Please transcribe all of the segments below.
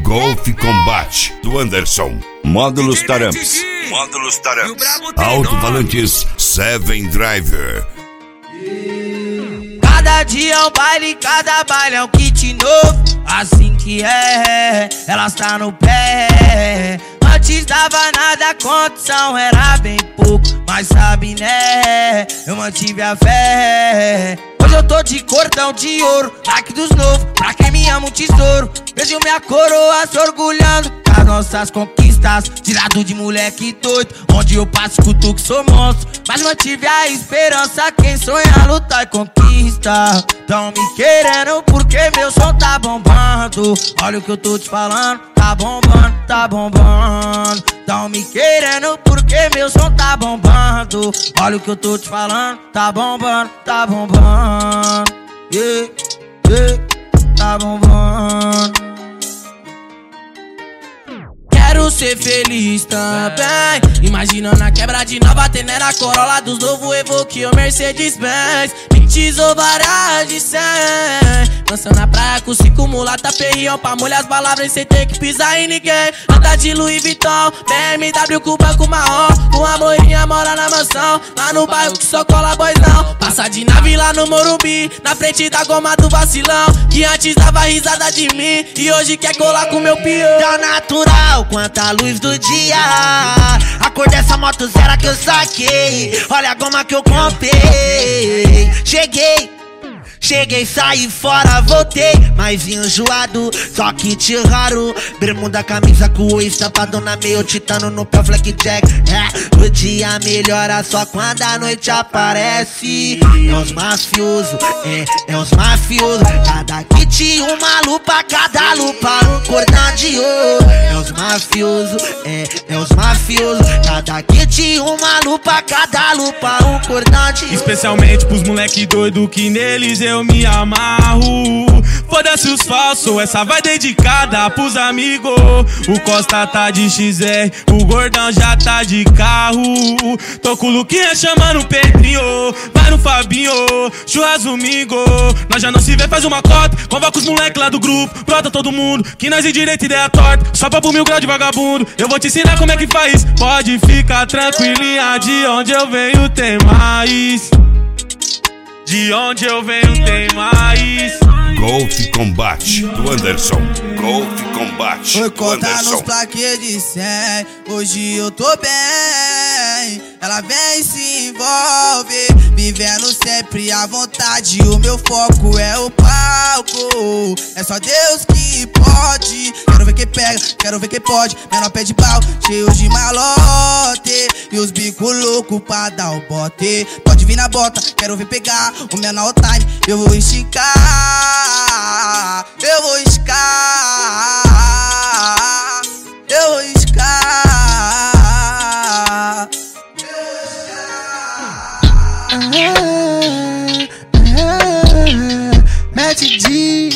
Golf Combat do Anderson. Módulos Taramps. Alto-falantes 7 Driver. Cada dia é um baile, cada baile é um kit novo. Assim que é, elas tá no pé. Antes dava nada, a condição era bem pouco, mas sabe né, eu mantive a fé. Hoje eu tô de cordão de ouro, like dos novos, pra quem me ama um tesouro. Vejo minha coroa se orgulhando das nossas conquistas. Tirado de moleque doido, onde eu passo escuto que sou monstro. Mas mantive a esperança, quem sonha luta e conquista. Tão me querendo porque meu som tá bombando. Olha o que eu tô te falando, tá bombando, tá bombando. Tão me querendo porque meu som tá bombando. Olha o que eu tô te falando, tá bombando, tá bombando. Yeah, yeah, tá bombando. Quero ser feliz também, imaginando a quebra de nova Tenera, Corolla dos novo Evoque ou Mercedes-Benz. Pintiz ou varas de 100, dança na praia com 5 mulata, perrião pra molhar as palavras sem ter que pisar em ninguém. Anda de Louis Vuitton, BMW com banco marrom, uma moinha mora na mansão, lá no bairro que só cola boizão. Passa de nave lá no Morumbi, na frente da goma do vacilão, que antes dava risada de mim e hoje quer colar com meu peão. Tão natural quanto a luz do dia, a cor dessa moto zero que eu saquei. Olha a goma que eu comprei. Cheguei, saí fora, voltei, mas enjoado, só kit raro. Bermuda, camisa com o estampado na meio, titano no pé, blackjack. O dia melhora só quando a noite aparece. É os mafiosos, é os mafiosos. Cada kit uma lupa, cada lupa um cordão de ouro. É os mafiosos, é os mafiosos. Cada kit uma lupa, cada lupa um cordão de ouro. Especialmente pros moleque doido que neles eu me amarro. Foda-se os falsos, essa vai dedicada pros amigos. O Costa tá de XR, o Gordão já tá de carro. Tô com o Luquinha chamando o Pedrinho, vai no Fabinho, churras domingo. Nós já não se vê, faz uma cota, convoca os moleque lá do grupo, brota todo mundo, que nós de direita ideia torta, só papo 1000 graus de vagabundo. Eu vou te ensinar como é que faz, pode ficar tranquilinha, de onde eu venho tem mais. De onde eu venho tem mais. Golf Combat do Anderson. Golf Combat Foi do contar nos Anderson. plaquês de 100. Hoje eu tô bem. Ela vem e se envolve, vivendo sempre à vontade. O meu foco é o palco, é só Deus que pode. Quero ver quem pega, quero ver quem pode. Menor pé de pau, cheio de malote, e os bicos loucos pra dar o bote. Pode vir na bota, quero ver pegar o menor time. Eu vou esticar, eu vou esticar, eu vou esticar. Mete de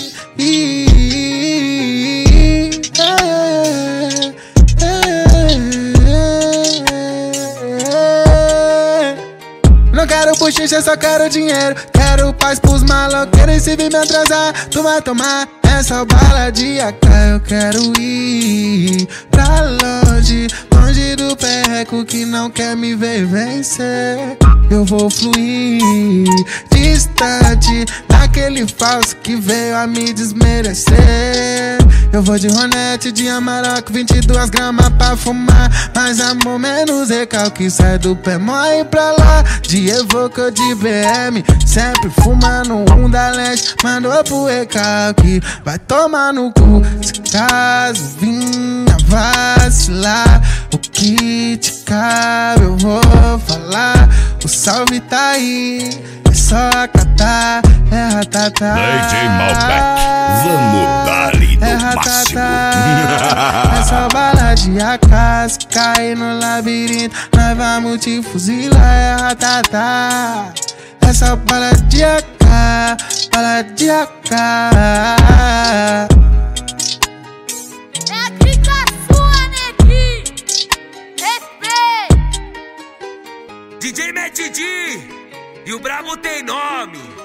não quero bochicha, só quero dinheiro. Quero paz pros maloqueiros, e se vir me atrasar, tu vai tomar essa bala de AK. Eu quero ir pra longe, longe do perreco que não quer me ver vencer. Eu vou fluir distante daquele falso que veio a me desmerecer. Eu vou de Ronete, de Amarok, 22 gramas pra fumar. Mais amor, menos recalque, sai do pé, morre pra lá. De Evoque ou de BM, sempre fumando um da leste. Mandou pro recalque, vai tomar no cu. Se caso vinha vacilar, o que te cabe eu vou falar. O salve tá aí, é só acatar, é ratatá. DJ Malbec, vamos dar-lhe no máximo. É só bala de AK, se cair no labirinto, nós vamos te fuzilar, é ratatá. É só bala de AK, bala de AK. É a clica sua, neguinho. Respeito. DJ Mad D e o brabo tem nome.